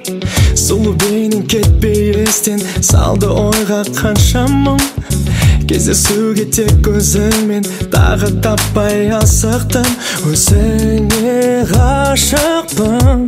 Сұлу бейнең кетпей естен салды ойға қанша мұң. Кездесуге тек өзіңмен тағы таппай асықтым. Өзіңе ғашықпын.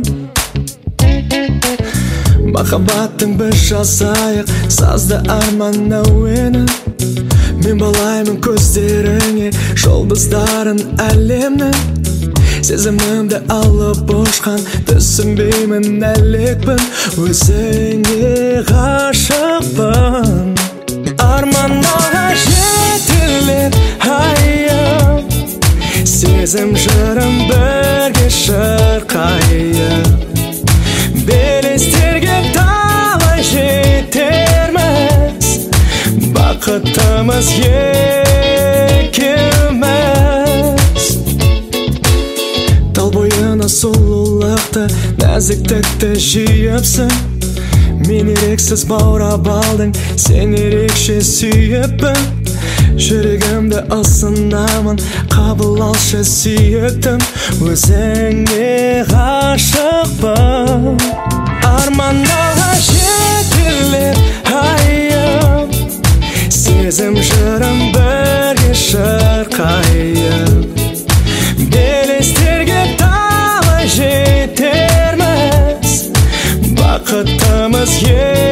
Махаббаттың біз жазайық сазды арман әуенін. Мен балаймын көздеріңе жұлдыздарын әлемнің. Сезімімді алып ұшқан түсінбеймін әлекпін. Өзіңе ғашықпын. Арманға жетілер айым, сезім жырым бірге шырқайып. Белестерге талай жетерміз, бақытымыз екеуміз. Тал бойына сұлулықты, нәзіктікті жиыпсың. Мен ерексіз баурап алдың, сен ерекше сүйіппін. Жүрегімді ұсынамын, қабыл алшы сүйіктім. Өзіңе ғашықпын. Арманға жетілер айым, сезім жырым бірге шырқайып. Белестерге талай жетерміз, бақытымыз